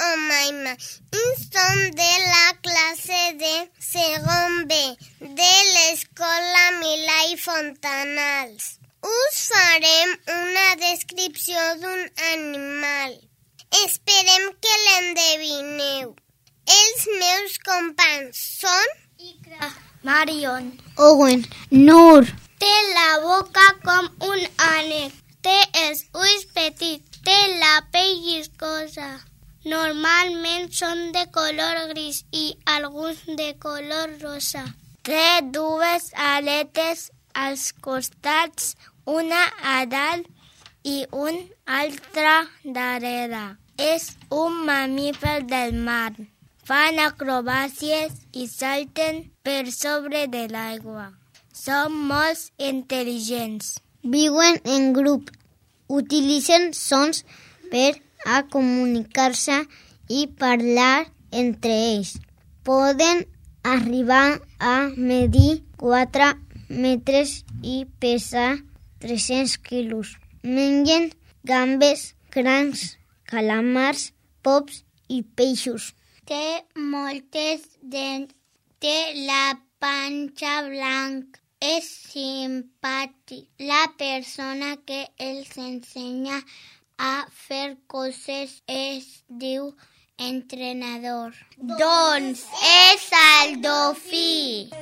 Omaima i som de la classe de segon B de l'Escola Milà i Fontanals. Us farem una descripció d'un animal. Esperem que l'endevineu. Els meus companys són Ikra, Marion, Owen, Nur. Té la boca com un ànec, té els ulls petits, té la pell viscosa. Normalment són de color gris i alguns de color rosa. Té dues aletes als costats, una a dalt i una altra darrere. És un mamífer del mar. Fan acrobàcies i salten per sobre de l'aigua. Són molt intel·ligents. Viuen en grup. Utilitzen sons per a comunicar-se i parlar entre ells. Poden arribar a medir 4 metres i pesar 300 quilos. Mengen gambes, crancs, calamars, pops i peixos. Té moltes dents. Té la panxa blanca. És simpàtic. La persona que els ensenya a fer coses es diu entrenador. Doncs és el dofí.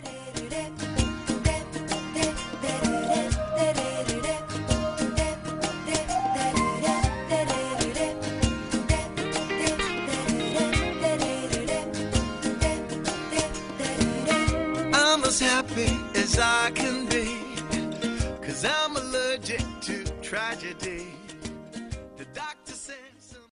I'm as happy as I can be, 'cause I'm allergic to tragedy.